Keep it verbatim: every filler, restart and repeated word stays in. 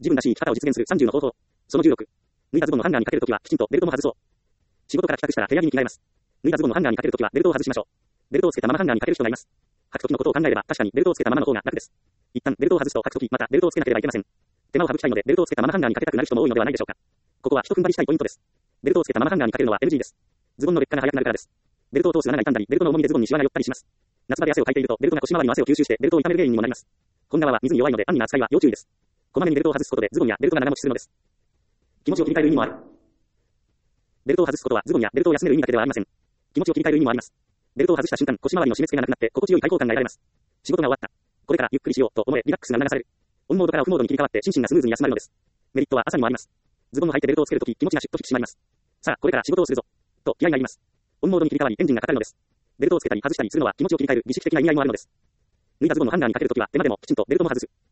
自分らしい生き方を実現するさんじゅうの方法。そのじゅうろく。脱いだズボンのハンガーにかけるときは、きちんとベルトも外そう。仕事から帰宅したら部屋着に着替えます。脱いだズボンのハンガーにかけるときは、ベルトを外しましょう。ベルトをつけたままハンガーにかける人がいます。履くときのことを考えれば、確かにベルトをつけたままの方が楽です。一旦ベルトを外すと履くとき、またベルトをつけなければいけません。手間を省きたいので、ベルトをつけたままハンガーにかけたくなる人も多いのではないでしょうか。ここは一踏ん張りしたいポイントです。ベルトをつけたままハンガーにかけるのは エヌジー です。ズボンの劣化が早くなるからです。ベルトを通す穴が傷んだり、ベルトの重みでズボンにシワが寄ったりします。夏場で汗をかいていると、ベルトが腰回りの汗を吸収して、ベルトを傷める原因にもなります。本革は水に弱いので、安易な扱いは要注意です。こまめにベルトを外すことで、ズボンやベルトが長持ちするのです。気持ちを切り替える意味もある。ベルトを外すことは、ズボンやベルトを休める意味だけではありません。気持ちを切り替える意味もあります。ベルトを外した瞬間、腰回りの締め付けがなくなって、心地よい対抗感が得られます。仕事が終わった。これからゆっくりしようと思え、リラックスが流される。オンモードからオフモードに切り替わって、心身がスムーズに休まるのです。メリットは朝にもあります。ズボンの履いてベルトをつけるとき、気持ちがシュッと引き締まります。さあ、これから仕事をするぞ。と、気合が入ります。オンモードに切り替わり、エンジンがかかるのです。ベルトをつけたり外したりするのは気持ちを切り替える儀式的な意味合いもあるのです。脱いだズボンのハンガーにかけるときは、手間でもきちんとベルトも外す。